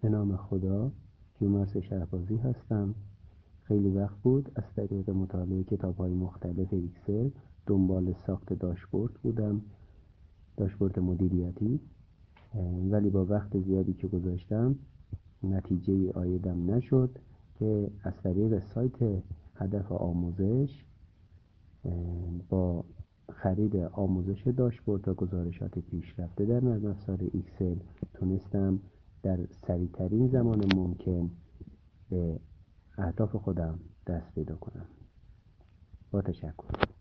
به نام خدا، کیومرث شهبازی هستم. خیلی وقت بود از طریق مطالعه کتاب‌های مختلف اکسل دنبال ساخت داشبورد بودم، داشبورد مدیریتی، ولی با وقت زیادی که گذاشتم نتیجه عایدم نشد که از طریق سایت هدف آموزش با خرید آموزش داشبورد و گزارشات پیشرفته در نرم افزار اکسل تونستم در سریع‌ترین زمان ممکن به اهداف خودم دست پیدا کنم. با تشکر.